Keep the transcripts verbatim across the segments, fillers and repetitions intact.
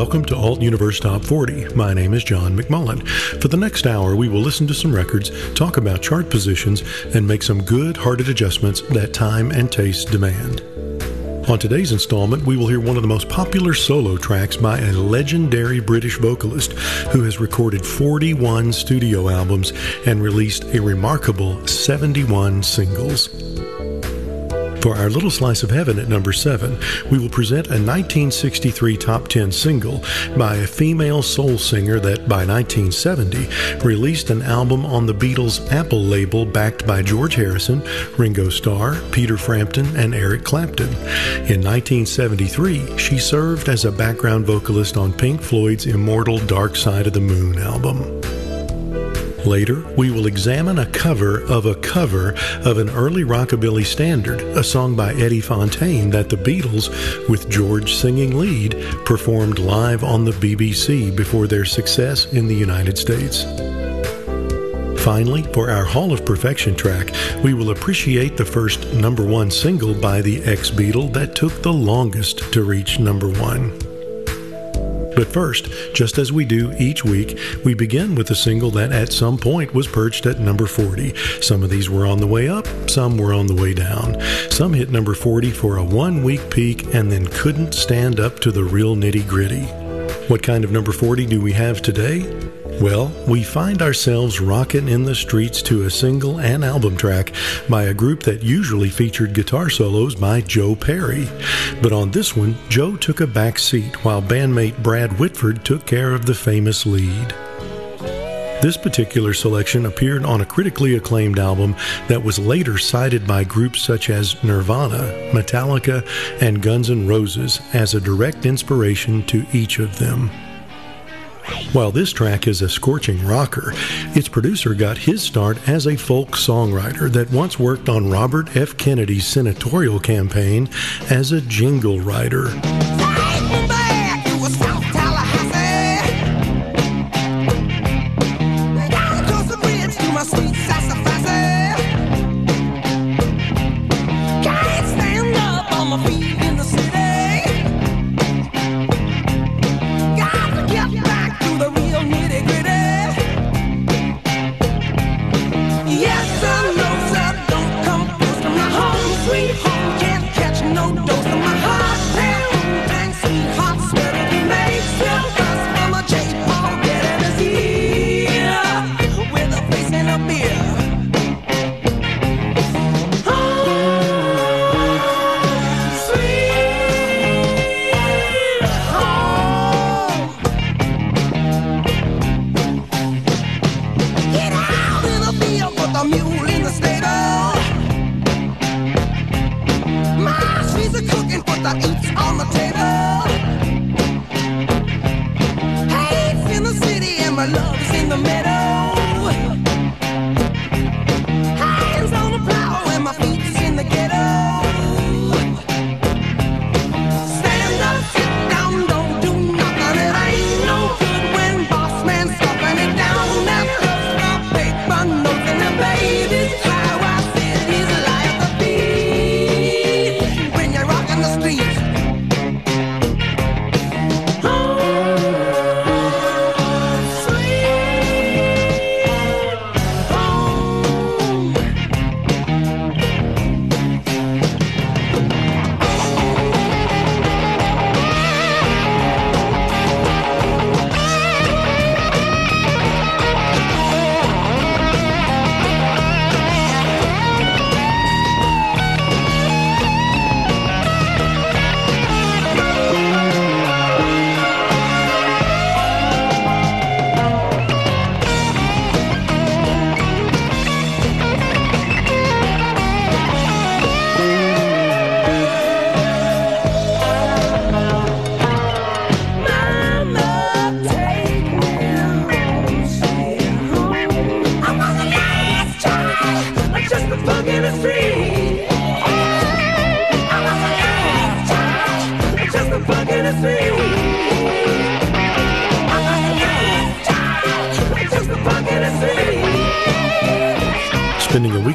Welcome to Alt Universe Top forty. My name is John McMullen. For the next hour, we will listen to some records, talk about chart positions, and make some good-hearted adjustments that time and taste demand. On today's installment, we will hear one of the most popular solo tracks by a legendary British vocalist who has recorded forty-one studio albums and released a remarkable seventy-one singles. For our little slice of heaven at number seven, we will present a nineteen sixty-three top ten single by a female soul singer that by nineteen seventy released an album on the Beatles' Apple label backed by George Harrison, Ringo Starr, Peter Frampton, and Eric Clapton. In nineteen seventy-three, she served as a background vocalist on Pink Floyd's immortal Dark Side of the Moon album. Later, we will examine a cover of a cover of an early rockabilly standard, a song by Eddie Fontaine that the Beatles, with George singing lead, performed live on the B B C before their success in the United States. Finally, for our Hall of Perfection track, we will appreciate the first number one single by the ex-Beatle that took the longest to reach number one. But first, just as we do each week, we begin with a single that at some point was perched at number forty. Some of these were on the way up, some were on the way down. Some hit number forty for a one-week peak and then couldn't stand up to the real nitty-gritty. What kind of number forty do we have today? Well, we find ourselves rocking in the streets to a single and album track by a group that usually featured guitar solos by Joe Perry. But on this one, Joe took a back seat while bandmate Brad Whitford took care of the famous lead. This particular selection appeared on a critically acclaimed album that was later cited by groups such as Nirvana, Metallica, and Guns N' Roses as a direct inspiration to each of them. While this track is a scorching rocker, its producer got his start as a folk songwriter that once worked on Robert F. Kennedy's senatorial campaign as a jingle writer.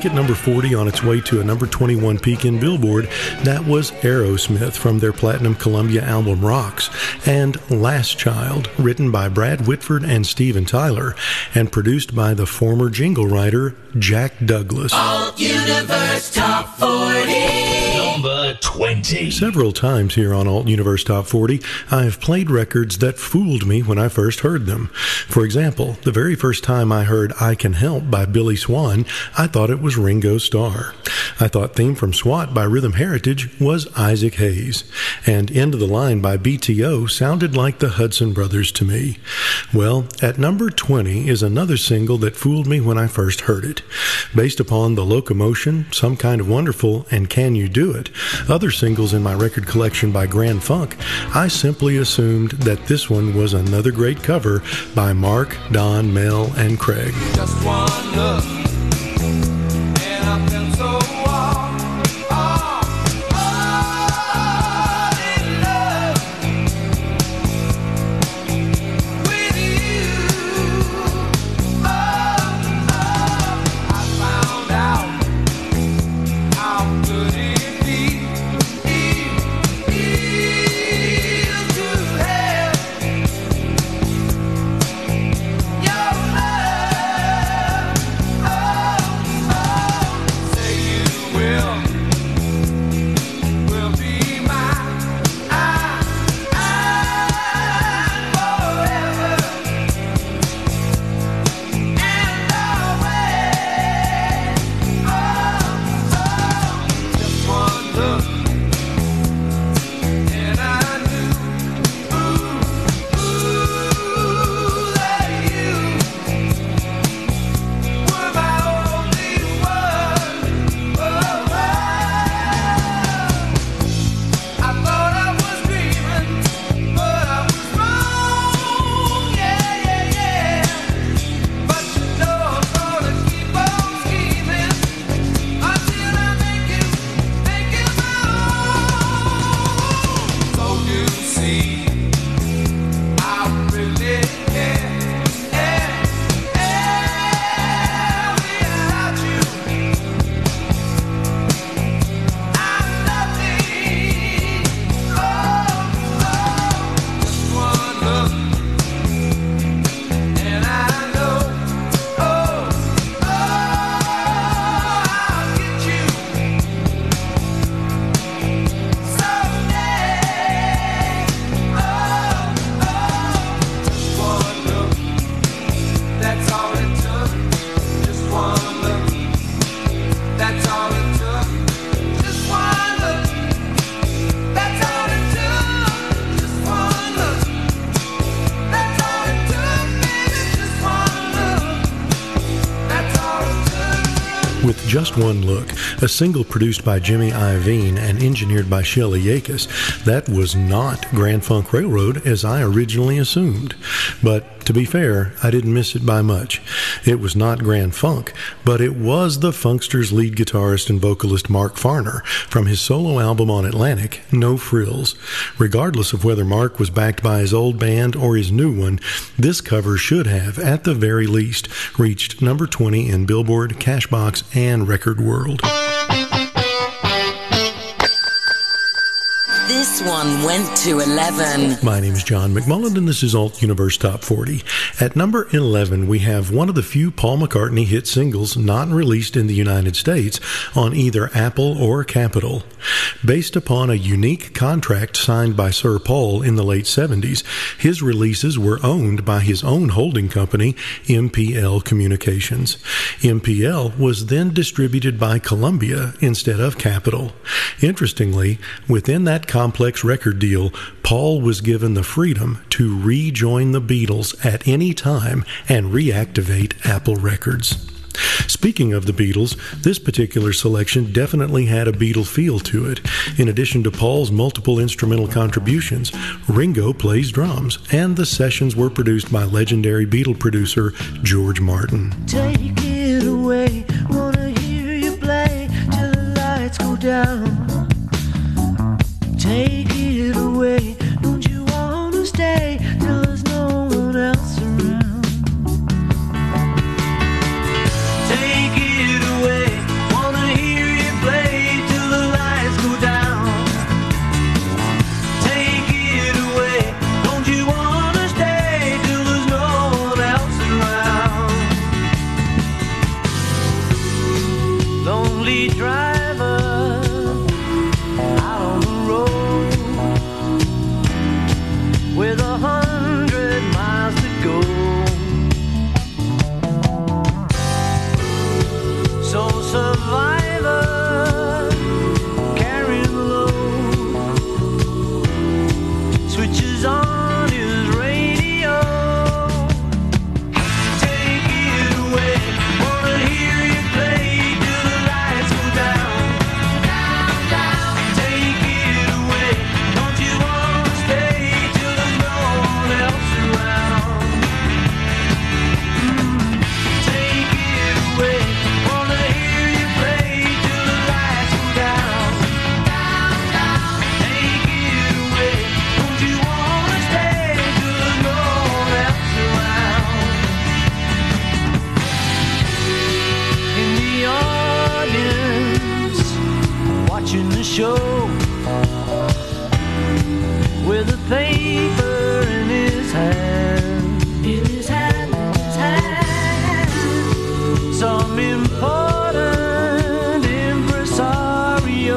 peak at number forty on its way to a number twenty-one peak in Billboard. That was Aerosmith from their Platinum Columbia album Rocks, and Last Child, written by Brad Whitford and Steven Tyler, and produced by the former jingle writer Jack Douglas. Alt Universe Top forty. Number twenty. Several times here on Alt Universe Top forty, I have played records that fooled me when I first heard them. For example, the very first time I heard I Can Help by Billy Swan, I thought it was Ringo Starr. I thought Theme from SWAT by Rhythm Heritage was Isaac Hayes. And End of the Line by B T O sounded like the Hudson Brothers to me. Well, at number twenty is another single that fooled me when I first heard it. Based upon The Locomotion, Some Kind of Wonderful, and Can You Do It, other singles in my record collection by Grand Funk, I simply assumed that this one was another great cover by Mark, Don, Mel, and Craig. Just one look, and I felt so warm. Oh, oh, in love with you. Oh, oh, I found out how good it feels, feels to have your love. Oh, oh, say you will, will be mine, I, I, forever and always. Oh, oh, just one look, and I knew, ooh, ooh, that you were my only one. Oh, oh. I thought I was dreaming, but I was wrong. Yeah, yeah, yeah. But you know I'm gonna keep on scheming until I make you, make you my own. So you see, I really care, care, care without you. I'm nothing. Oh, oh, just one look, and I know. Oh, oh, I'll get you someday. Oh, oh, just one look, that's all it took. Just one look, that's all it took. Just one look, that's all it took. Just one look, that's all it took, baby. Just one look, that's all it took. With Just One Look, a single produced by Jimmy Iovine and engineered by Shelley Yakis, that was not Grand Funk Railroad as I originally assumed. But to be fair, I didn't miss it by much. It was not Grand Funk, but it was the Funksters' lead guitarist and vocalist Mark Farner from his solo album on Atlantic, No Frills. Regardless of whether Mark was backed by his old band or his new one, this cover should have, at the very least, reached number twenty in Billboard, Cashbox, and Record World. This one went to eleven. My name is John McMullen, and this is Alt Universe Top forty. At number eleven, we have one of the few Paul McCartney hit singles not released in the United States on either Apple or Capitol. Based upon a unique contract signed by Sir Paul in the late seventies, his releases were owned by his own holding company, M P L Communications. M P L was then distributed by Columbia instead of Capitol. Interestingly, within that complex record deal, Paul was given the freedom to rejoin the Beatles at any time and reactivate Apple Records. Speaking of the Beatles, this particular selection definitely had a Beatle feel to it. In addition to Paul's multiple instrumental contributions, Ringo plays drums, and the sessions were produced by legendary Beatle producer George Martin. Take it away, wanna hear you play till the lights go down. Take it away, don't you wanna stay till there's no one else around? Take it away, city driver out on the road with a hundred miles to go. So survivor carrying the load switches on his radio. Take it away, wanna hear you play till the lights go down. Down, down. Take it away, don't you wanna stay till there's no one else around. Mm. Take it away, wanna hear you play till the lights go down. Down, down. Take it away, don't you wanna stay till there's no one else around. In the audience, watching the show, with a paper in his hand, in his hand, his hand, some important impresario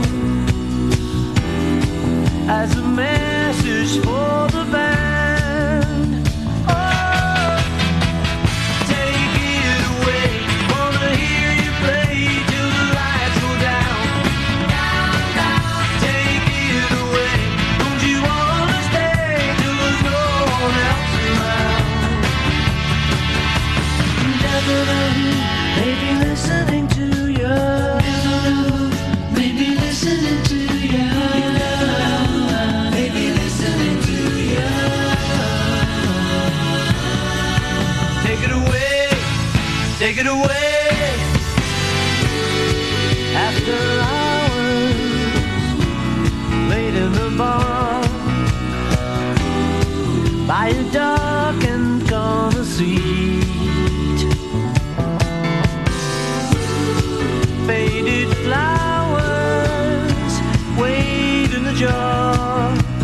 as a message for the band. Oh, take it away, wanna hear you play till the lights go down. Down, down. Take it away, don't you wanna stay till there's no one else around. Maybe listening to you, maybe listening to you, maybe listening to you. Take it away, take it away. After hours, late in the bar, by a darkened corner seat, faded flowers wait in the jar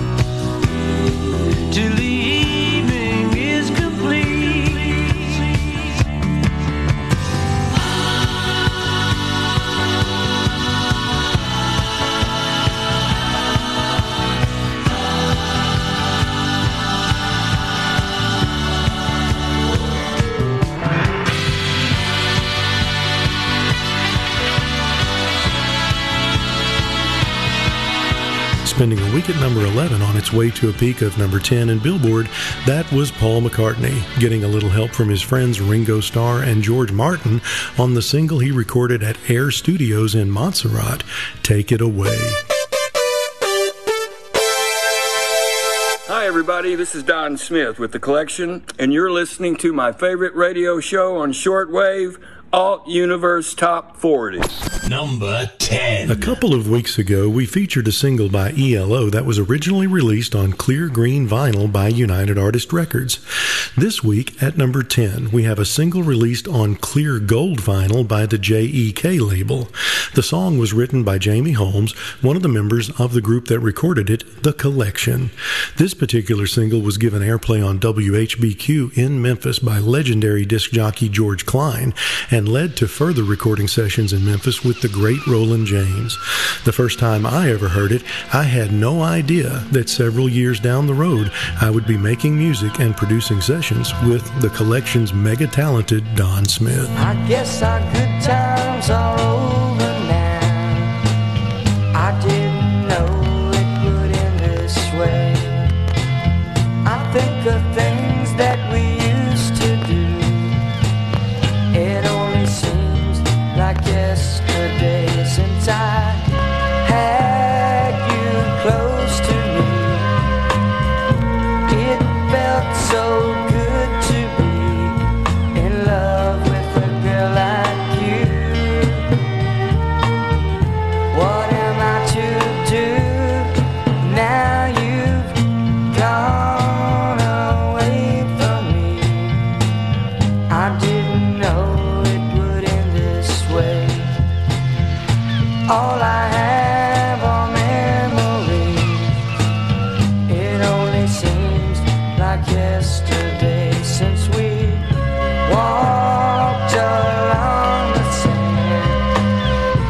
till the evening is complete. Spending a week at number eleven on its way to a peak of number ten in Billboard, that was Paul McCartney, getting a little help from his friends Ringo Starr and George Martin on the single he recorded at Air Studios in Montserrat, Take It Away. Hi, everybody. This is Don Smith with The Collection, and you're listening to my favorite radio show on shortwave, Alt Universe Top forty. Number ten. A couple of weeks ago, we featured a single by E L O that was originally released on clear green vinyl by United Artists Records. This week, at number ten, we have a single released on clear gold vinyl by the J E K label. The song was written by Jamie Holmes, one of the members of the group that recorded it, The Collection. This particular single was given airplay on W H B Q in Memphis by legendary disc jockey George Klein, and led to further recording sessions in Memphis with the great Roland James. The first time I ever heard it, I had no idea that several years down the road I would be making music and producing sessions with The Collection's mega-talented Don Smith. I guess our good times are over now. I didn't know it would end this way. I think of things that we used to do. It only seems like yesterday since I had you close to me. It felt so good to be in love with a girl like you. What am I to do now you've gone away from me? I didn't know it would end this way. All I have are memories. It only seems like yesterday since we walked along the sand.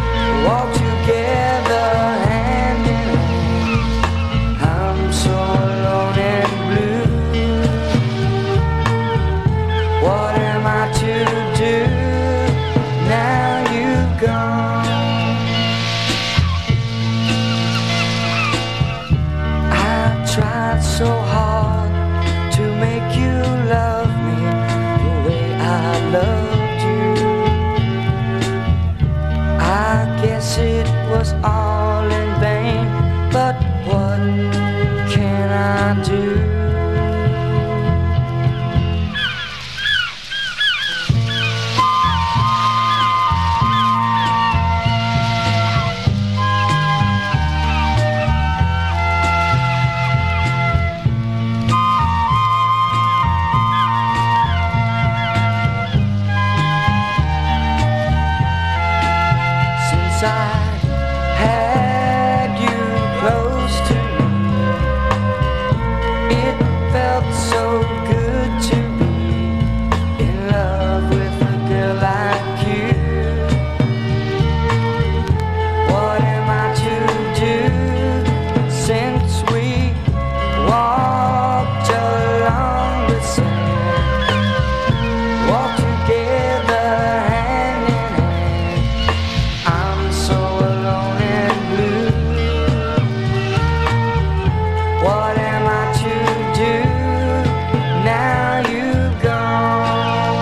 Guess it was all in vain, but what can I do? I had you close to me. It felt so good to be in love with a girl like you. What am I to do since we walked along the sand? Walked together hand in hand. I'm so alone and blue. What am I to do now you've gone?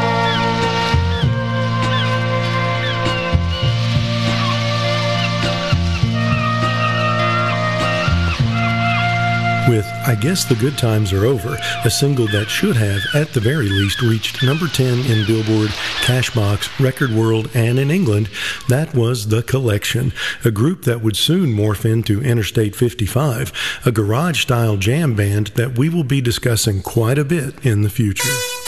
With I Guess the Good Times Are Over, a single that should have, at the very least, reached number ten in Billboard, Cashbox, Record World, and in England, that was The Collection, a group that would soon morph into Interstate fifty-five, a garage-style jam band that we will be discussing quite a bit in the future.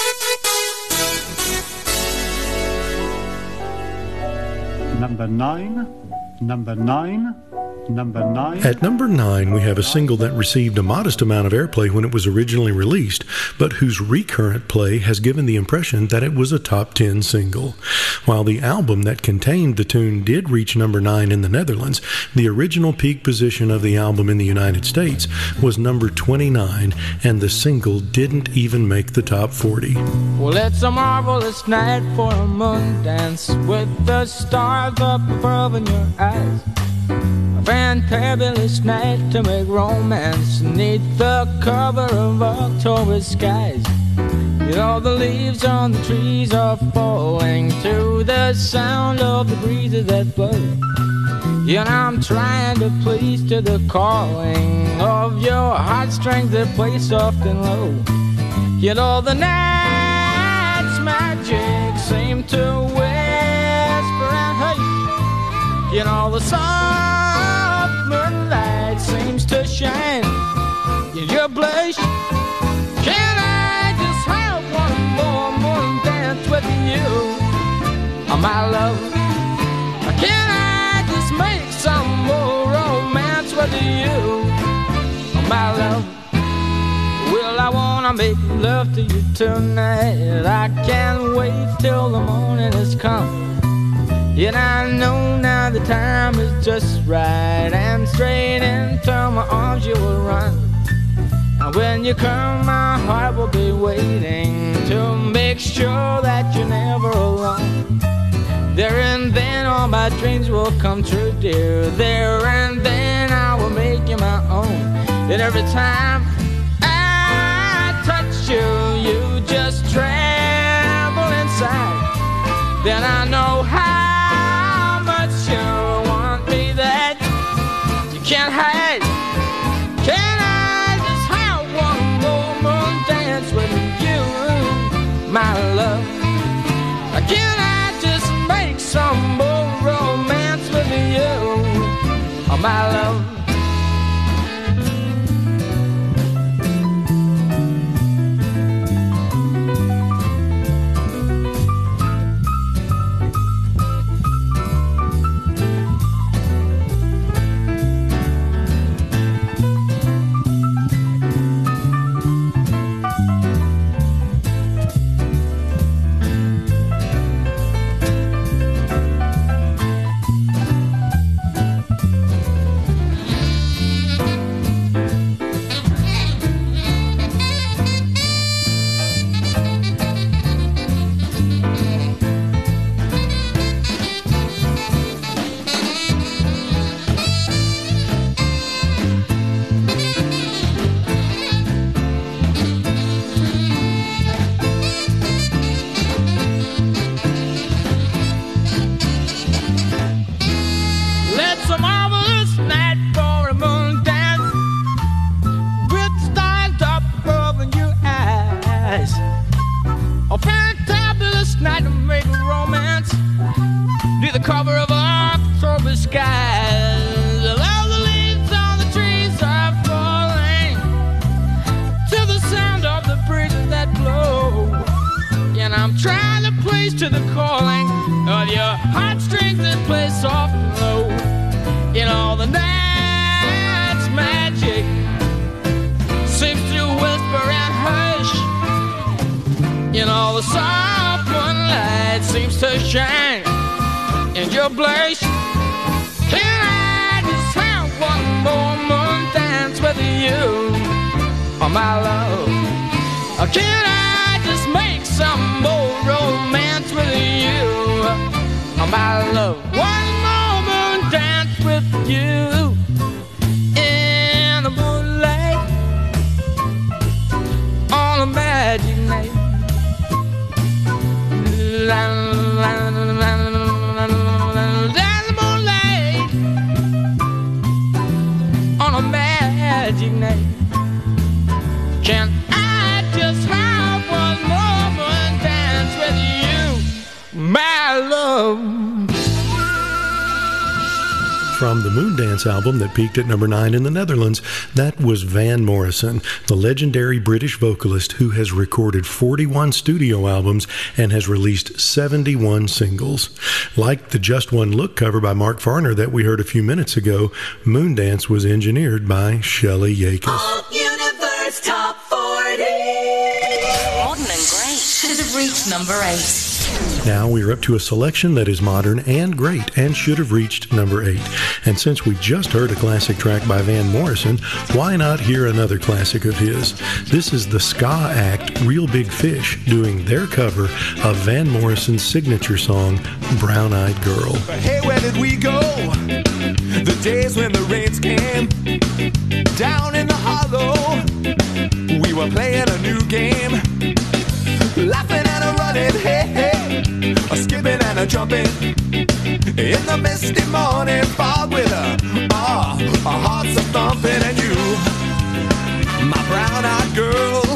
Number nine, number nine, number nine. At number nine, we have a single that received a modest amount of airplay when it was originally released, but whose recurrent play has given the impression that it was a top ten single. While the album that contained the tune did reach number nine in the Netherlands, the original peak position of the album in the United States was number twenty-nine, and the single didn't even make the top forty. Well, it's a marvelous night for a moon dance with the stars up above in your eyes. A fantabulous night to make romance neath the cover of October skies. You know the leaves on the trees are falling to the sound of the breezes that blow. You know I'm trying to please to the calling of your heartstrings that play soft and low. You know the night's magic seemed to whisper and hey. You know the soft moonlight seems to shine in your blush. Can I just have one more moon dance with you, oh, my love? Can I just make some more romance with you, oh, my love? Well, I wanna make love to you tonight. I can't wait till the morning has come. Yet I know now the time is just right, and straight into my arms you will run. And when you come, my heart will be waiting to make sure that you're never alone. There and then all my dreams will come true, dear. There and then I will make you my own. And every time I touch you, you just tremble inside. Then I know how you want me that you can't hide. Can I just have one more moon dance with you, my love? Can I just make some more romance with you, oh, my love? to the calling of your heartstrings that play soft and low. You know the night's magic seems to whisper and hush. You know the soft moonlight seems to shine in your blush. Can I just have one more moon dance with you, oh my love? Or can I just make some more romance with you, oh my love? One more moon dance with you in the moonlight on a magic night. La, la, la, la, la. On a magic night, can I just have one moment dance with you, my love? From the Moondance album that peaked at number nine in the Netherlands, that was Van Morrison, the legendary British vocalist who has recorded forty-one studio albums and has released seventy-one singles. Like the Just One Look cover by Mark Farner that we heard a few minutes ago, Moondance was engineered by Shelley Yakis. Alt Universe Top forty. Modern and great should have reached number eight. Now we're up to a selection that is modern and great and should have reached number eight. And since we just heard a classic track by Van Morrison, why not hear another classic of his? This is the ska act Real Big Fish doing their cover of Van Morrison's signature song, Brown Eyed Girl. But hey, where did we go? The days when the rains came down in the hollow. We were playing a new game, laughing and a running, hey, hey, a skipping and a jumping in the misty morning fog with a, ah, our hearts a thumping, and you, my brown-eyed girl,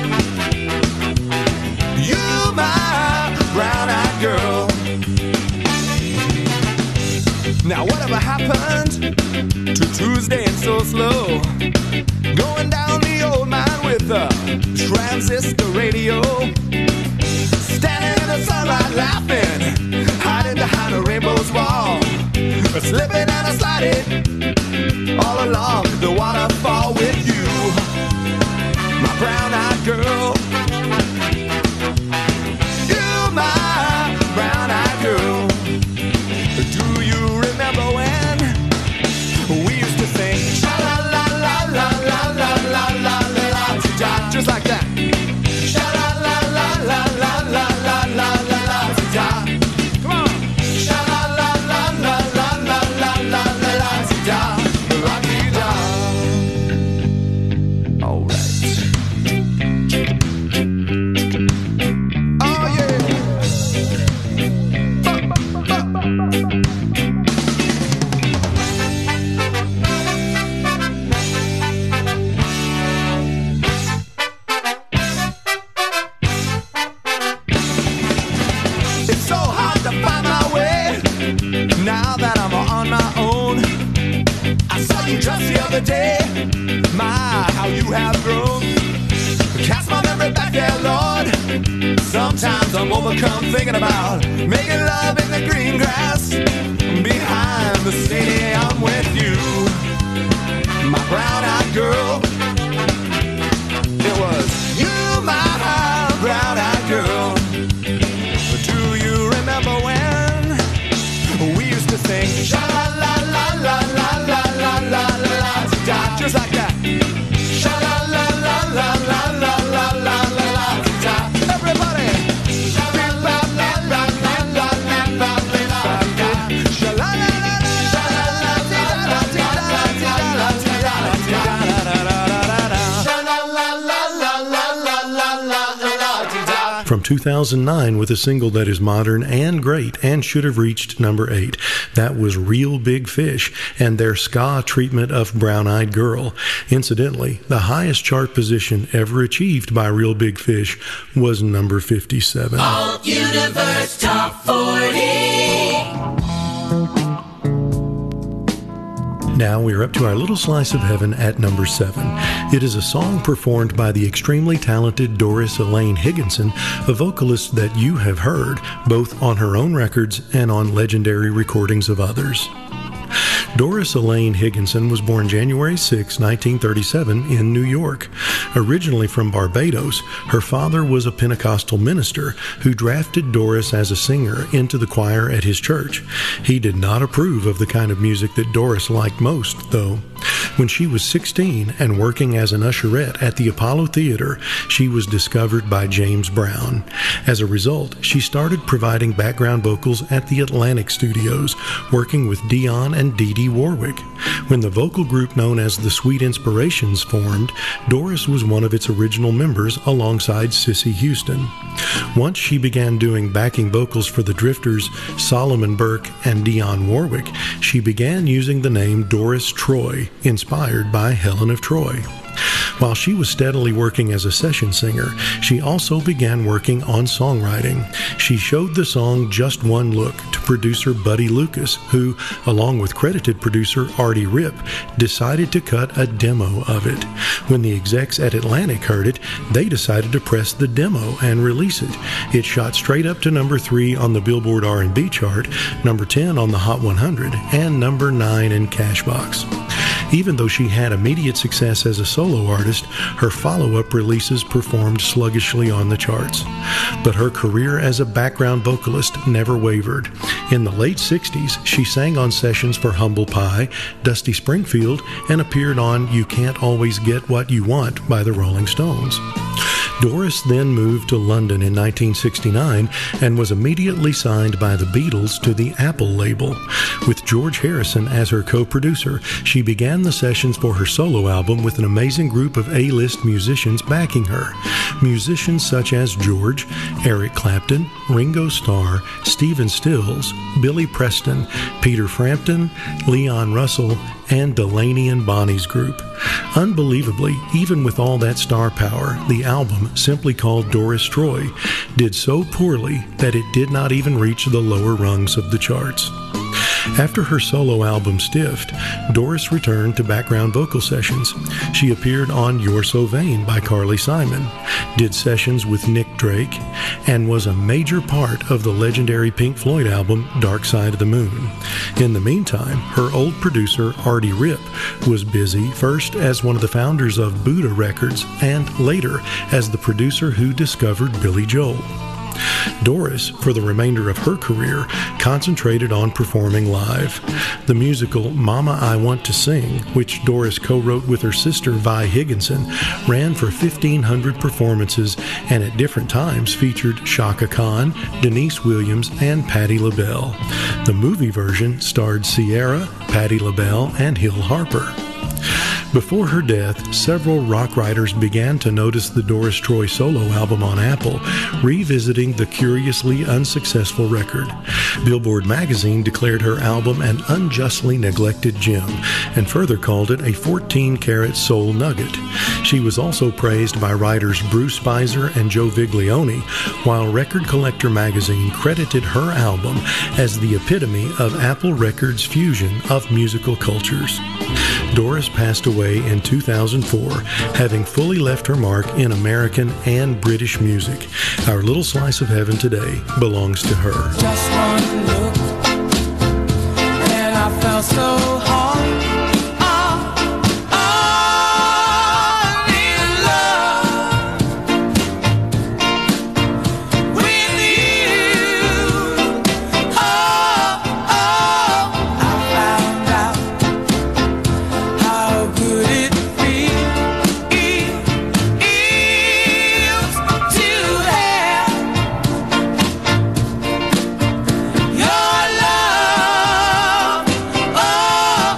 you, my brown-eyed girl. Now whatever happened to Tuesday and so slow, going down the old mine with a transistor radio, standing in the sunlight laughing, hiding behind a rainbow's wall, slipping and a sliding all along the waterfall with you, my brown-eyed girl, you, my brown-eyed girl. Do you remember when we used to sing sha la la la la la la la la la la, just like that? Sha la la la la la la la la la la. Come on. Sha la la la la la la la la la la la. All right. Oh yeah. Just the other day, my, how you have grown. Cast my memory back there, Lord. Sometimes I'm overcome thinking about making love in the green grass behind the stadium with you, my brown-eyed girl. It was you, my brown-eyed girl. Do you remember when we used to sing sha la la la la la la la la la la, just like that? Sha la la la la la la la la la la. Everybody, sha la la la la la la la la la. Sha la la la la sha la la la la la la. From two thousand nine with a single that is modern and great and should have reached number eight. That was Real Big Fish and their ska treatment of Brown Eyed Girl. Incidentally, the highest chart position ever achieved by Real Big Fish was number fifty-seven. Alt Universe Top forty. Now we're up to our little slice of heaven at number seven. It is a song performed by the extremely talented Doris Elaine Higginson, a vocalist that you have heard both on her own records and on legendary recordings of others. Doris Elaine Higginson was born January sixth, nineteen thirty-seven in New York. Originally from Barbados, her father was a Pentecostal minister who drafted Doris as a singer into the choir at his church. He did not approve of the kind of music that Doris liked most, though. When she was sixteen and working as an usherette at the Apollo Theater, she was discovered by James Brown. As a result, she started providing background vocals at the Atlantic Studios, working with Dionne and Dee Dee Warwick. When the vocal group known as the Sweet Inspirations formed, Doris was one of its original members alongside Cissy Houston. Once she began doing backing vocals for the Drifters, Solomon Burke and Dionne Warwick, she began using the name Doris Troy, inspired by Helen of Troy. While she was steadily working as a session singer, she also began working on songwriting. She showed the song Just One Look to producer Buddy Lucas, who, along with credited producer Artie Ripp, decided to cut a demo of it. When the execs at Atlantic heard it, they decided to press the demo and release it. It shot straight up to number three on the Billboard R and B chart, number ten on the Hot one hundred, and number nine in Cashbox. Even though she had immediate success as a solo artist, her follow-up releases performed sluggishly on the charts. But her career as a background vocalist never wavered. In the late sixties, she sang on sessions for Humble Pie, Dusty Springfield, and appeared on You Can't Always Get What You Want by the Rolling Stones. Doris then moved to London in nineteen sixty-nine and was immediately signed by the Beatles to the Apple label. With George Harrison as her co-producer, she began the sessions for her solo album with an amazing group of A-list musicians backing her. Musicians such as George, Eric Clapton, Ringo Starr, Stephen Stills, Billy Preston, Peter Frampton, Leon Russell, and Delaney and Bonnie's group. Unbelievably, even with all that star power, the album, simply called Doris Troy, did so poorly that it did not even reach the lower rungs of the charts. After her solo album Stiffed, Doris returned to background vocal sessions. She appeared on You're So Vain by Carly Simon, did sessions with Nick Drake, and was a major part of the legendary Pink Floyd album Dark Side of the Moon. In the meantime, her old producer Artie Ripp was busy first as one of the founders of Buddha Records and later as the producer who discovered Billy Joel. Doris, for the remainder of her career, concentrated on performing live. The musical Mama I Want to Sing, which Doris co-wrote with her sister Vi Higginson, ran for fifteen hundred performances and at different times featured Chaka Khan, Denise Williams, and Patti LaBelle. The movie version starred Ciara, Patti LaBelle, and Hill Harper. Before her death, several rock writers began to notice the Doris Troy solo album on Apple, revisiting the curiously unsuccessful record. Billboard magazine declared her album an unjustly neglected gem, and further called it a fourteen-carat soul nugget. She was also praised by writers Bruce Spicer and Joe Viglione, while Record Collector magazine credited her album as the epitome of Apple Records' fusion of musical cultures. Doris passed away in two thousand four, having fully left her mark in American and British music. Our little slice of heaven today belongs to her. Just one look, and I felt so hard. Your love, oh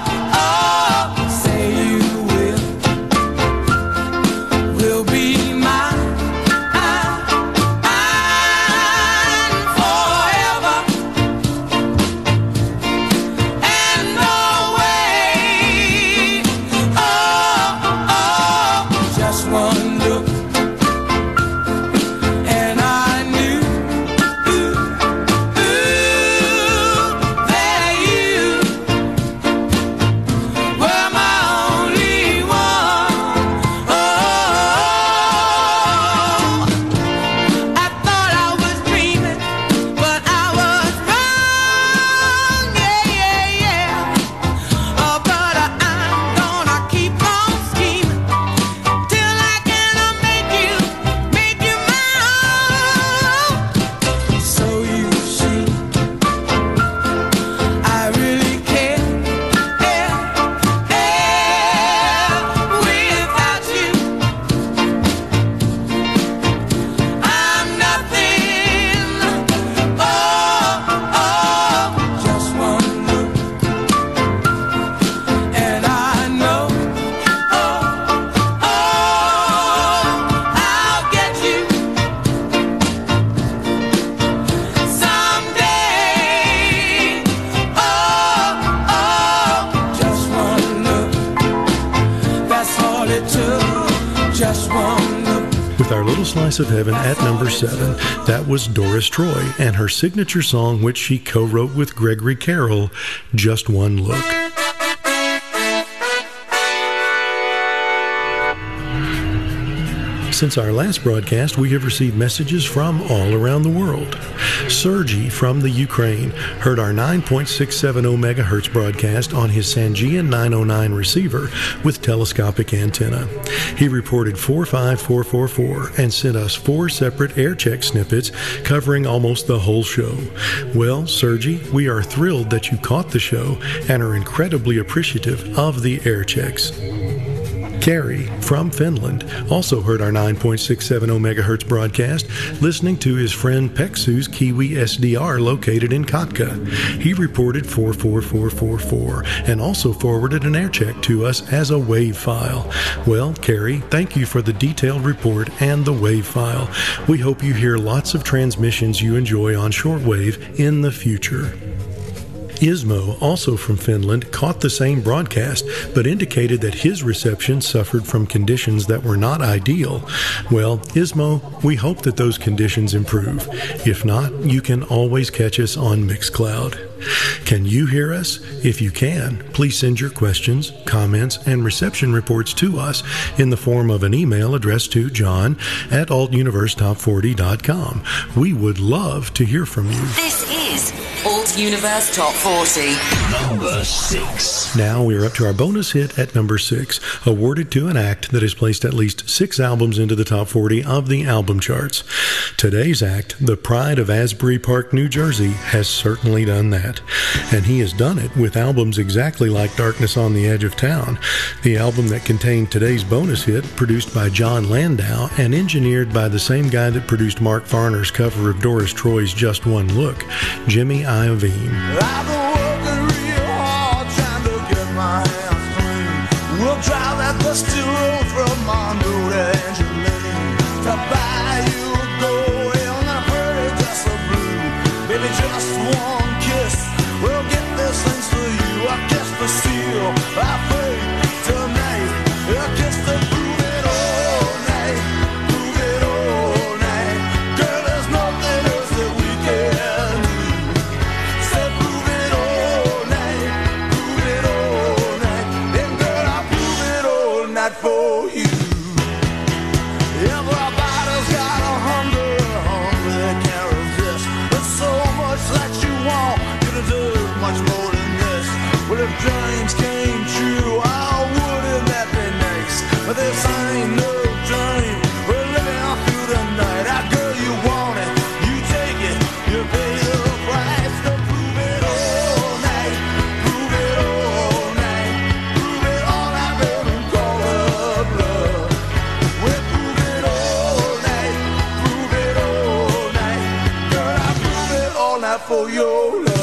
with our little slice of heaven at number seven. That was Doris Troy and her signature song, which she co-wrote with Gregory Carroll, Just One Look. Since our last broadcast, we have received messages from all around the world. Sergey from the Ukraine heard our nine point six seven zero megahertz broadcast on his Sangean nine oh nine receiver with telescopic antenna. He reported four five four four four and sent us four separate air check snippets covering almost the whole show. Well, Sergey, we are thrilled that you caught the show and are incredibly appreciative of the air checks. Carrie from Finland also heard our nine point six seven zero megahertz broadcast, listening to his friend Peksu's Kiwi S D R located in Kotka. He reported four four four four four and also forwarded an air check to us as a wave file. Well, Carrie, thank you for the detailed report and the wave file. We hope you hear lots of transmissions you enjoy on shortwave in the future. Ismo, also from Finland, caught the same broadcast, but indicated that his reception suffered from conditions that were not ideal. Well, Ismo, we hope that those conditions improve. If not, you can always catch us on Mixcloud. Can you hear us? If you can, please send your questions, comments, and reception reports to us in the form of an email addressed to john at alt universe top forty dot com. We would love to hear from you. This is Alt Universe Top forty. Number six. Now we are up to our bonus hit at number six, awarded to an act that has placed at least six albums into the top forty of the album charts. Today's act, the pride of Asbury Park, New Jersey, has certainly done that. And he has done it with albums exactly like Darkness on the Edge of Town, the album that contained today's bonus hit, produced by John Landau and engineered by the same guy that produced Mark Farner's cover of Doris Troy's Just One Look, Jimmy Iovine. I've been working real hard trying to get my hands clean. We'll drive that dusty road from Mondo to Angeline. To buy you a gold and a pretty dress of blue. Baby, just one kiss will get this things for you. I kiss the seal, I fake tonight. I kiss to prove it all night. Prove it all night. Girl, there's nothing else that we can do. Say prove it all night. Prove it all night. And girl, I prove it all night for you. Everybody's got a hunger, a hunger they can't resist. There's so much that you want, you deserve much more than this. Well, if dreams came true, oh, wouldn't that be nice? But this ain't no dream, we're living through the night. Ah, girl, you want it, you take it, you pay the price to prove it all night. Prove it all night. Prove it all night, baby, call it love. We'll prove it all night. Prove it all night. Girl, I prove it all night for your love.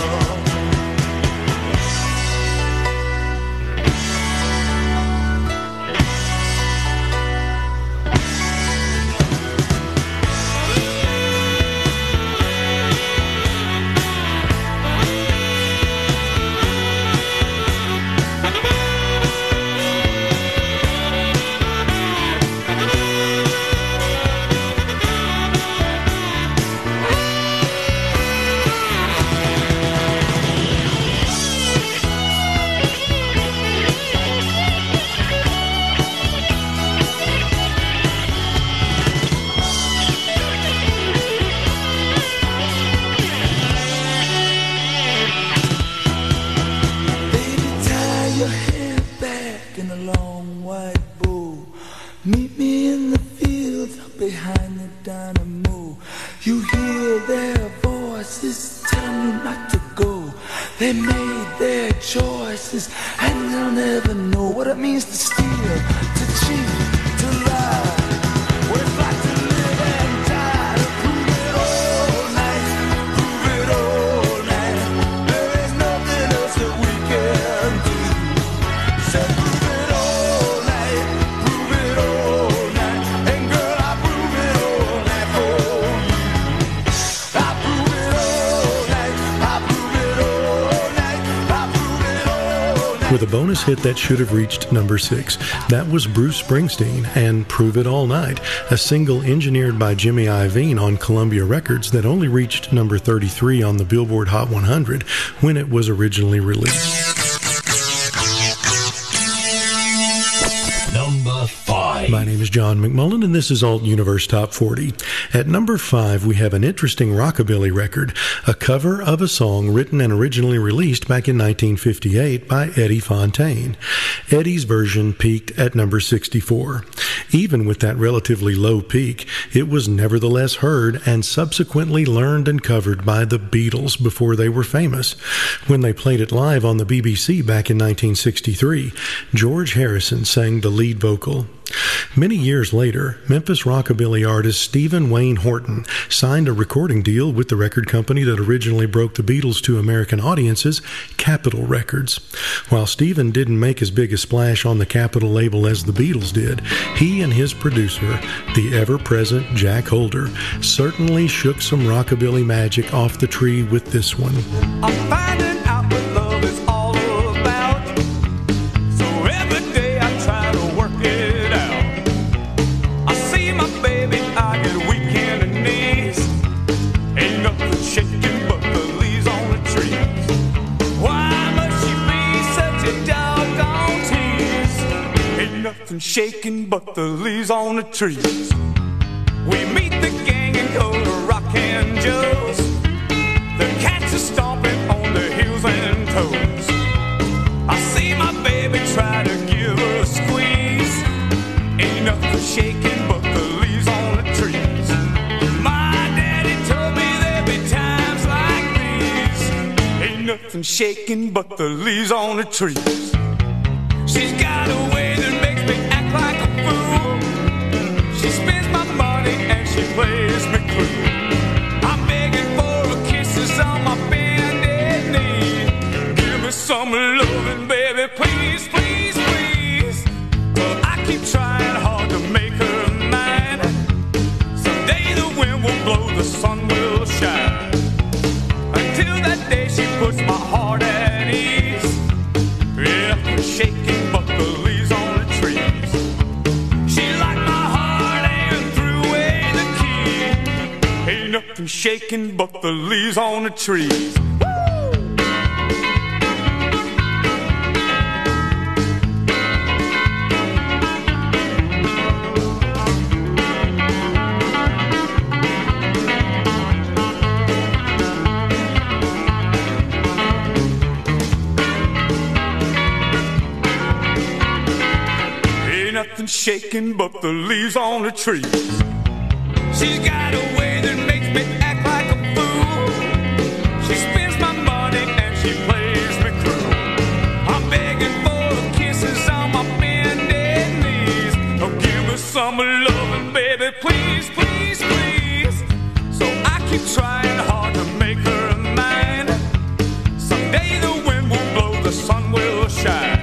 Baby, tie your hair back in a long white bow. Meet me in the fields up behind the dynamo. You hear their voices telling you not to go. They made their choices and they'll never know what it means to steal, to cheat, to lie. What it's like to live and die, to prove it all night. Prove it all night. There is nothing else that we can do. Say prove it all night. Prove it all night. And girl, I prove it all night for you. I prove it all night. I prove it all night. I prove it all with a bonus hit that should have reached number six. That was Bruce Springsteen and Prove It All Night, a single engineered by Jimmy Iovine on Columbia Records that only reached number thirty-three on the Billboard Hot one hundred when it was originally released. Number five. My name is John McMullen, and this is Alt Universe Top forty. At number five, we have an interesting rockabilly record, a cover of a song written and originally released back in nineteen fifty-eight by Eddie Fontaine. Eddie's version peaked at number sixty-four. Even with that relatively low peak, it was nevertheless heard and subsequently learned and covered by the Beatles before they were famous. When they played it live on the B B C back in nineteen sixty-three, George Harrison sang the lead vocal. Many years later, Memphis rockabilly artist Stephen Wayne Horton signed a recording deal with the record company that originally broke the Beatles to American audiences, Capitol Records. While Stephen didn't make as big a splash on the Capitol label as the Beatles did, he and his producer, the ever-present Jack Holder, certainly shook some rockabilly magic off the tree with this one. I'm finding out what love is all about. So every day I try to work it out. I see my baby, I get weak in the knees. Ain't nothing shaking but the leaves on the trees. Why must she be such a doggone tease? Ain't nothing shaking but the leaves on the trees. We meet the gang and go to Rockin' Joe's. The cats are stomping on the heels and toes. I see my baby try to give her a squeeze. Ain't nothing shaking but the leaves on the trees. My daddy told me there'd be times like these. Ain't nothing shaking but the leaves on the trees. She's got a way that makes me act like a fool. She spends my money and she plays me cruel. I'm begging for a kisses on my bended knee. Give me some loving, baby, please, please, please. Well, I keep trying hard to make her mine. Someday the wind will blow, the sun will shine. Until that day she puts my heart at ease. Yeah, shaking but the leaves on the trees. She liked my heart and threw away the key. Ain't nothing shaking but the leaves on the trees. Ain't nothing shaking but the leaves on the trees. She's got a way that makes me act like a fool. She spends my money and she plays me cruel. I'm begging for kisses on my bended knees. Oh, give me some loving, baby, please, please, please. So I keep trying hard to make her mine. Someday the wind will blow, the sun will shine.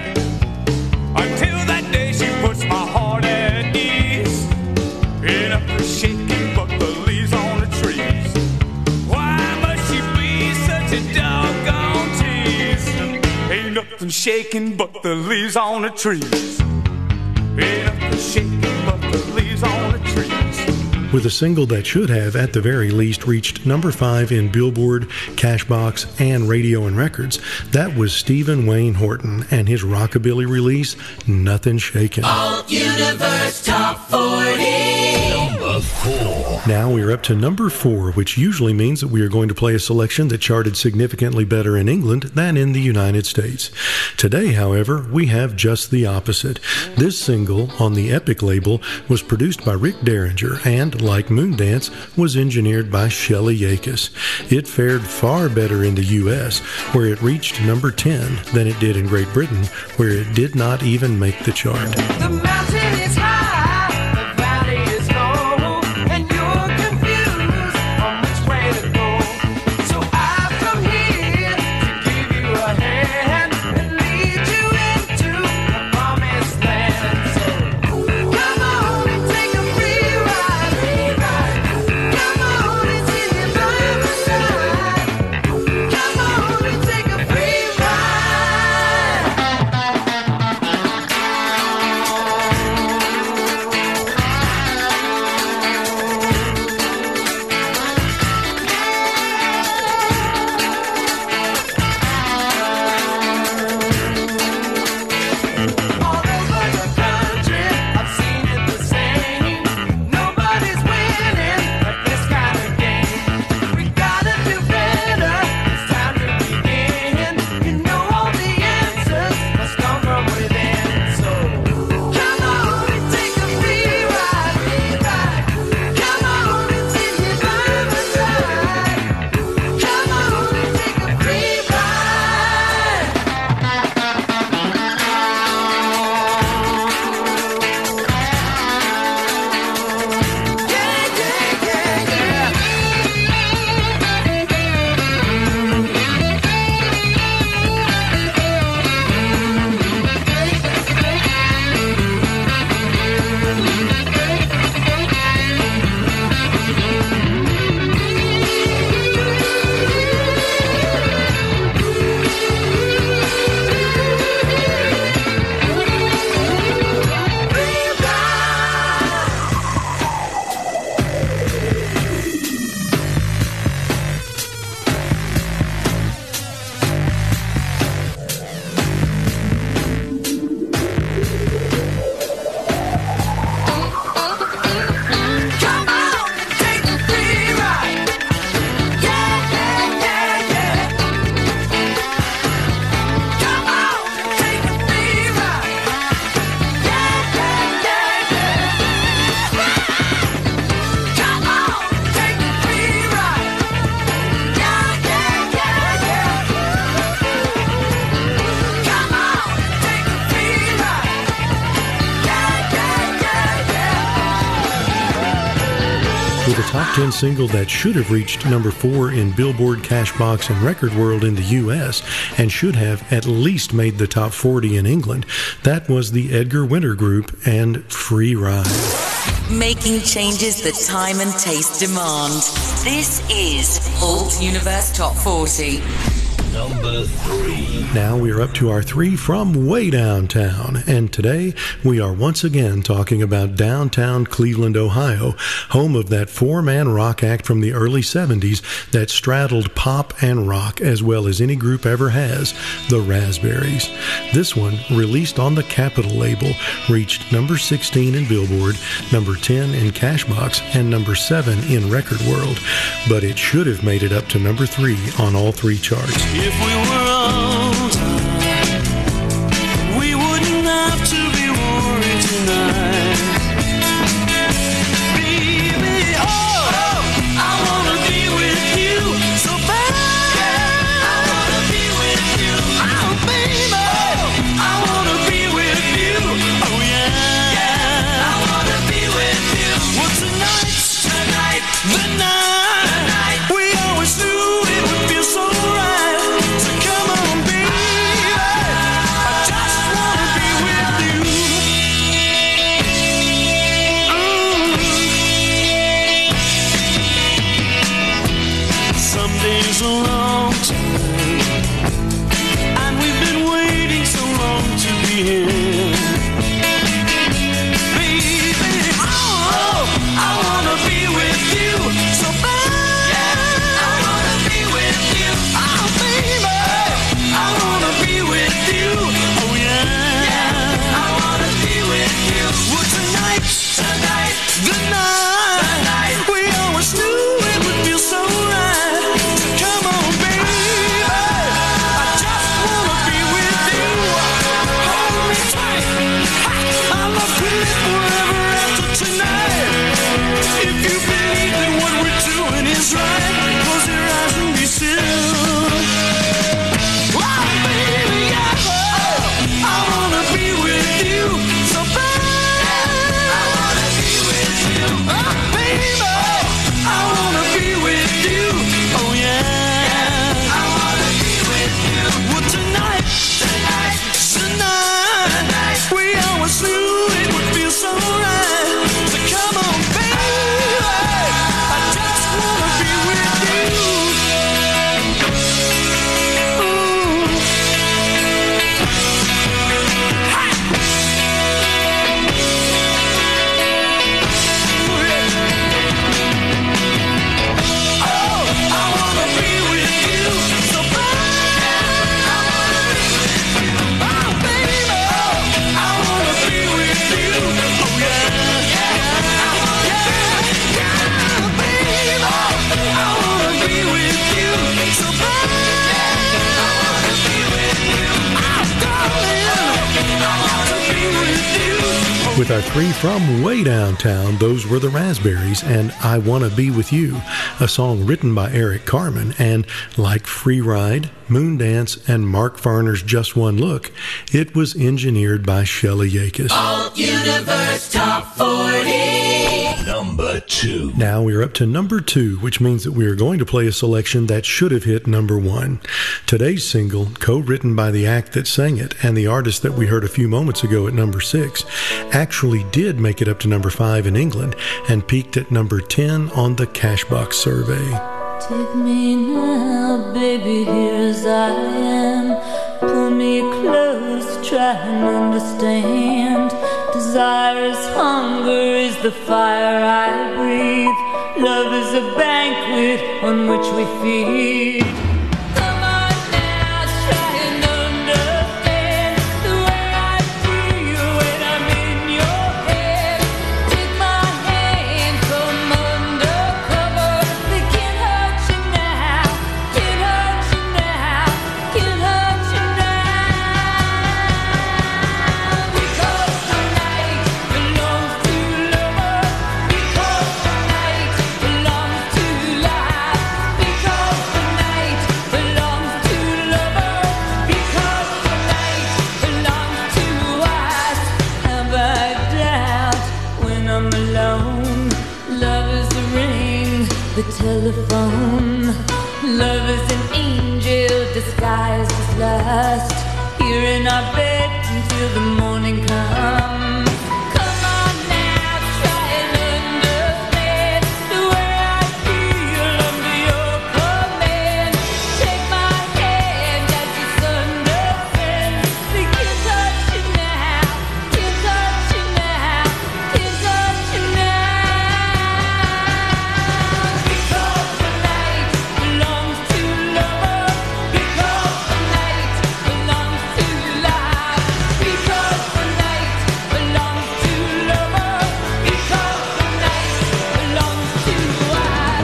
Until that day she puts my heart at ease. Ain't nothing shaking but the leaves on the trees. Why must she be such a doggone tease? Ain't nothing shaking but the leaves on the trees. Ain't nothing shaking but the leaves on the trees. With a single that should have, at the very least, reached number five in Billboard, Cashbox, and Radio and Records, that was Stephen Wayne Horton and his rockabilly release, Nothing Shakin'. Alt Universe Top forty. Number four. Now we're up to number four, which usually means that we are going to play a selection that charted significantly better in England than in the United States. Today, however, we have just the opposite. This single, on the Epic label, was produced by Rick Derringer and, like Moondance, was engineered by Shelley Yakis. It fared far better in the U S, where it reached number ten, than it did in Great Britain, where it did not even make the chart. The mountain is high, the valley is low, and you're confused on which way to go. So I've come here to give you a hand and lead you into the promised land. So come on and take a free ride, free ride. Come on and see me by my side. Come on and take a free ride. top ten single that should have reached number four in Billboard, Cashbox, and Record World in the U S and should have at least made the top forty in England. That was the Edgar Winter Group and Free Ride. Making changes that time and taste demand. This is Alt Universe Top forty. Number three. Now we are up to our three from way downtown, and today we are once again talking about downtown Cleveland, Ohio, home of that four-man rock act from the early seventies that straddled pop and rock as well as any group ever has, the Raspberries. This one, released on the Capitol label, reached number sixteen in Billboard, number ten in Cashbox, and number seven in Record World, but it should have made it up to number three on all three charts. If we were old, we wouldn't have to be worried tonight. Baby, oh, oh, I wanna be with you so bad. I wanna be with you. Oh, baby, I wanna be with you. Oh, yeah. Yeah, I wanna be with you. Well, tonight, tonight, the night, the night, we always knew it would feel so right. A long time, and we've been waiting so long to be here. Baby, oh, I wanna be with you so bad. Yeah, I wanna be with you. Oh, baby, I wanna be with you. Oh, yeah, yeah, I wanna be with you. Well, tonight, tonight, the night, the night, we always knew it would feel so right. With our three from way downtown, those were the Raspberries and I Wanna Be With You, a song written by Eric Carmen, and like Free Ride, Moondance, and Mark Farner's Just One Look, it was engineered by Shelley Yakis. Alt Universe Top forty. Number two. Now we're up to number two, which means that we are going to play a selection that should have hit number one. Today's single, co-written by the act that sang it and the artist that we heard a few moments ago at number six, actually did make it up to number five in England and peaked at number ten on the Cashbox survey. Take me now, baby, here as I am. Pull me close, try and understand. Desire is hunger, is the fire I breathe. Love is a banquet on which we feed. Come on now, try and understand the way I feel when I'm in your head. Take my hand, come undercover. They can't hurt you now, can't hurt you now, can't hurt you now. Because the night belongs to lovers. Because the night belongs to life. Because the night telephone. Love is an angel disguised as lust. Here in our bed until the morning comes. Come on now, try and understand the way I feel under your command. Take my hand as the sun descends. We can touch you now, can touch you now, can touch you now. Because the night belongs to lovers. Because the night belongs to life. Because the night belongs to lovers. Because the night belongs to us.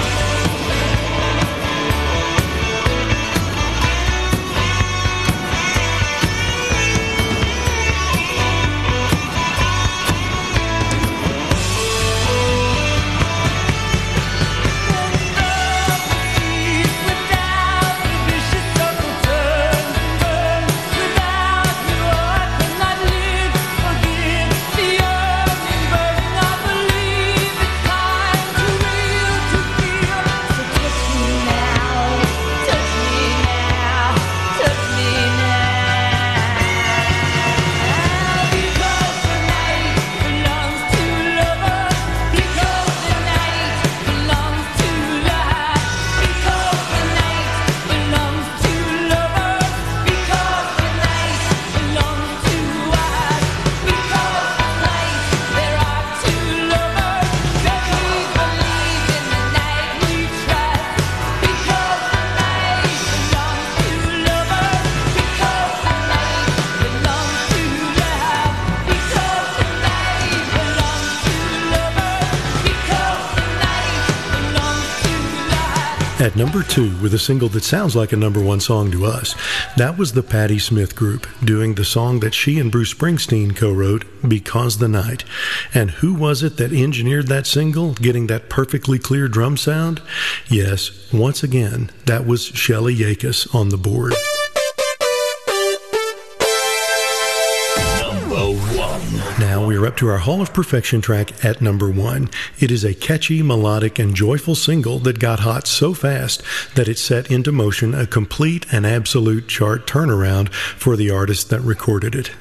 Without the vicious circle turns and burns. Without you I cannot live. Forgive the yearning burning. I believe it's time to real to feel. So touch me now, touch me now, touch me now. Because the night belongs to lovers. Because the night belongs to life. Because the night belongs to lovers. Because the night belongs to us. Because tonight there are two lovers. That we believe in the night we trust. Because the night belongs to lovers. Because the night belongs to love. Because the night belongs to lovers. Because the night belongs to life. At number two, with a single that sounds like a number one song to us, that was the Patti Smith Group doing the song that she and Bruce Springsteen co-wrote, Because the Night. And who was it that engineered that single, getting that perfectly clear drum sound? Yes, once again, that was Shelley Yakis on the board. Number one. Now we're up to our Hall of Perfection track at number one. It is a catchy, melodic, and joyful single that got hot so fast that it set into motion a complete and absolute chart turnaround for the artist that recorded it.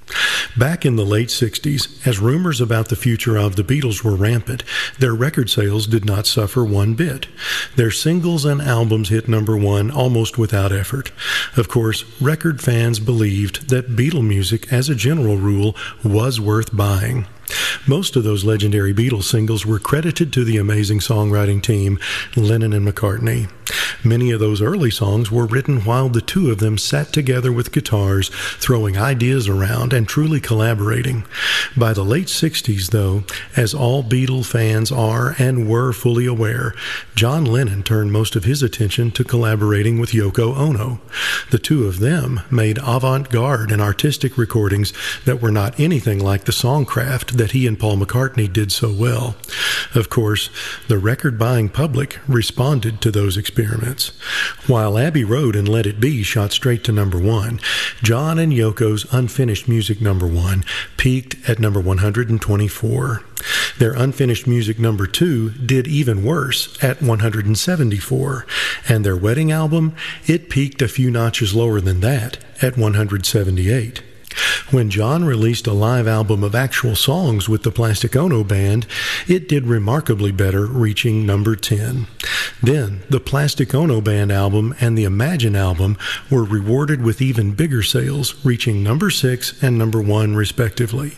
Back in the late sixties, as rumors about the future of the Beatles were rampant, their record sales did not suffer one bit. Their singles and albums hit number one almost without effort. Of course, record fans believed that Beatle music, as a general rule, was worth buying. Most of those legendary Beatles singles were credited to the amazing songwriting team, Lennon and McCartney. Many of those early songs were written while the two of them sat together with guitars, throwing ideas around and truly collaborating. By the late sixties, though, as all Beatle fans are and were fully aware, John Lennon turned most of his attention to collaborating with Yoko Ono. The two of them made avant-garde and artistic recordings that were not anything like the songcraft that he and Paul McCartney did so well. Of course, the record-buying public responded to those experiments. While Abbey Road and Let It Be shot straight to number one, John and Yoko's Unfinished Music number one peaked at number one hundred twenty-four. Their Unfinished Music number two did even worse at one hundred seventy-four, and their wedding album, it peaked a few notches lower than that at one hundred seventy-eight. When John released a live album of actual songs with the Plastic Ono Band, it did remarkably better, reaching number ten. Then, the Plastic Ono Band album and the Imagine album were rewarded with even bigger sales, reaching number six and number one respectively.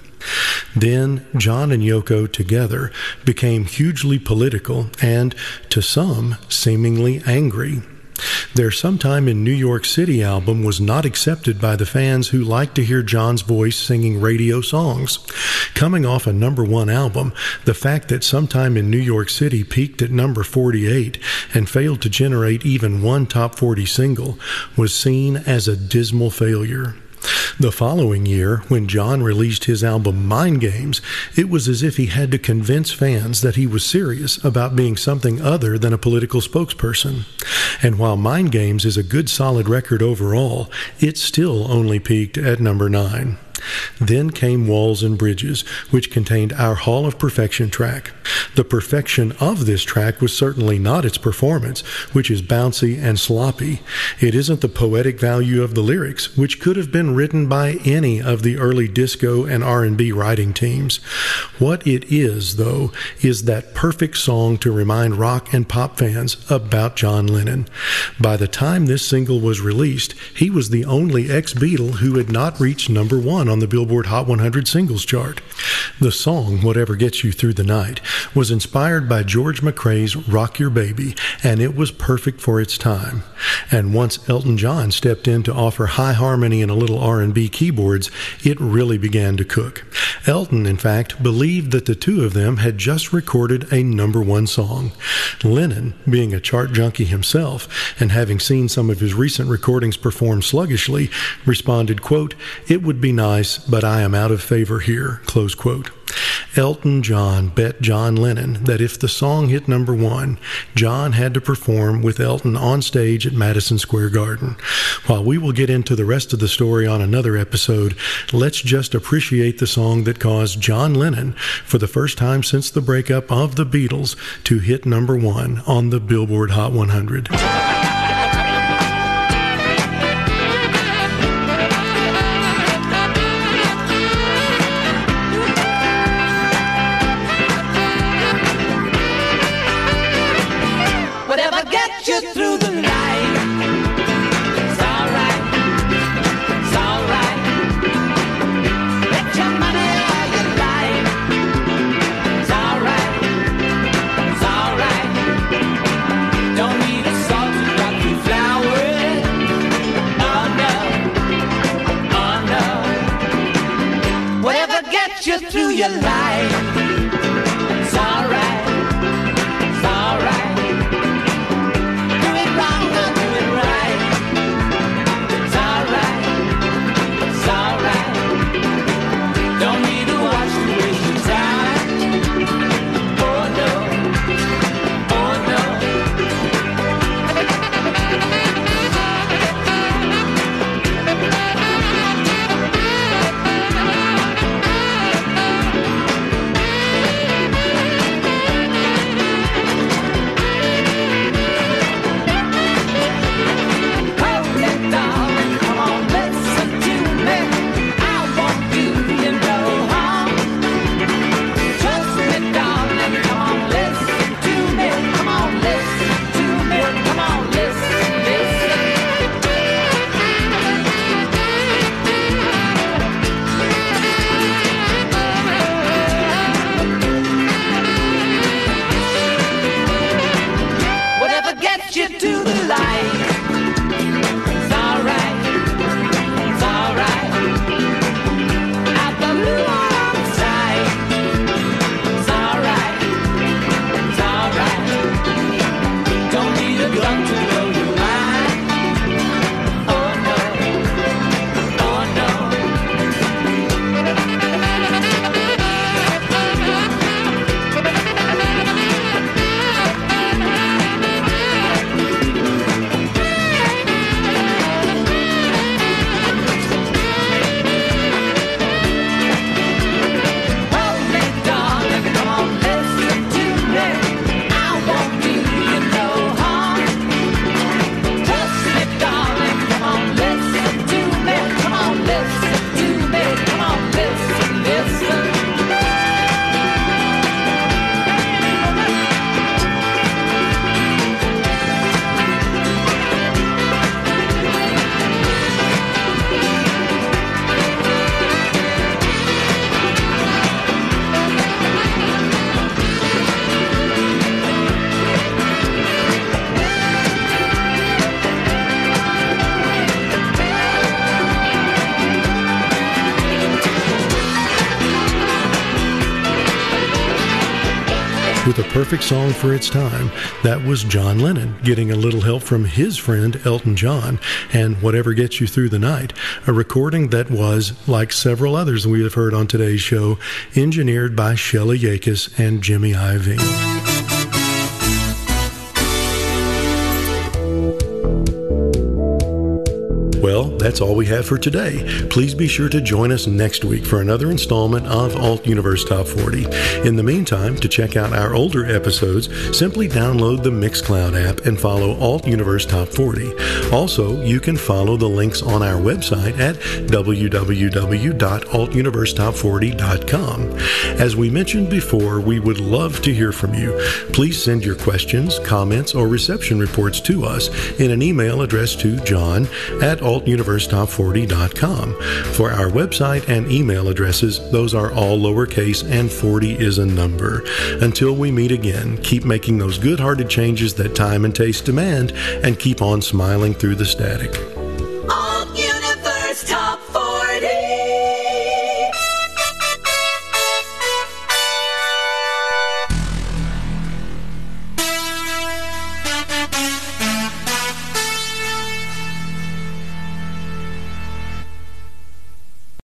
Then, John and Yoko together became hugely political and, to some, seemingly angry. Their Sometime in New York City album was not accepted by the fans who liked to hear John's voice singing radio songs. Coming off a number one album, the fact that Sometime in New York City peaked at number forty-eight and failed to generate even one top forty single was seen as a dismal failure. The following year, when John released his album Mind Games, it was as if he had to convince fans that he was serious about being something other than a political spokesperson. And while Mind Games is a good solid record overall, it still only peaked at number nine. Then came Walls and Bridges, which contained our Hall of Perfection track. The perfection of this track was certainly not its performance, which is bouncy and sloppy. It isn't the poetic value of the lyrics, which could have been written by any of the early disco and R and B writing teams. What it is, though, is that perfect song to remind rock and pop fans about John Lennon. By the time this single was released, he was the only ex-Beatle who had not reached number one on the Billboard Hot one hundred singles chart. The song, Whatever Gets You Through the Night, was inspired by George McRae's Rock Your Baby, and it was perfect for its time. And once Elton John stepped in to offer high harmony and a little R and B keyboards, it really began to cook. Elton, in fact, believed that the two of them had just recorded a number one song. Lennon, being a chart junkie himself, and having seen some of his recent recordings performed sluggishly, responded, quote, "It would be nice, but I am out of favor here," close quote. Elton John bet John Lennon that if the song hit number one, John had to perform with Elton on stage at Madison Square Garden. While we will get into the rest of the story on another episode, let's just appreciate the song that caused John Lennon, for the first time since the breakup of the Beatles, to hit number one on the Billboard Hot one hundred. Through the night, it's alright, it's alright. Bet your money all your life, it's alright, it's alright. Don't need a salt to rock you flowers, oh no, oh no. Whatever gets you through your life, it's alright, it's alright. With a perfect song for its time, that was John Lennon getting a little help from his friend Elton John and Whatever Gets You Through the Night, a recording that was, like several others we have heard on today's show, engineered by Shelley Yakis and Jimmy Iovine. Well, that's all we have for today. Please be sure to join us next week for another installment of Alt Universe Top forty. In the meantime, to check out our older episodes, simply download the Mixcloud app and follow Alt Universe Top forty. Also, you can follow the links on our website at w w w dot alt universe top forty dot com. As we mentioned before, we would love to hear from you. Please send your questions, comments, or reception reports to us in an email addressed to john at alt universe top forty dot com. For our website and email addresses, those are all lowercase and forty is a number. Until we meet again, keep making those good-hearted changes that time and taste demand, and keep on smiling through the static.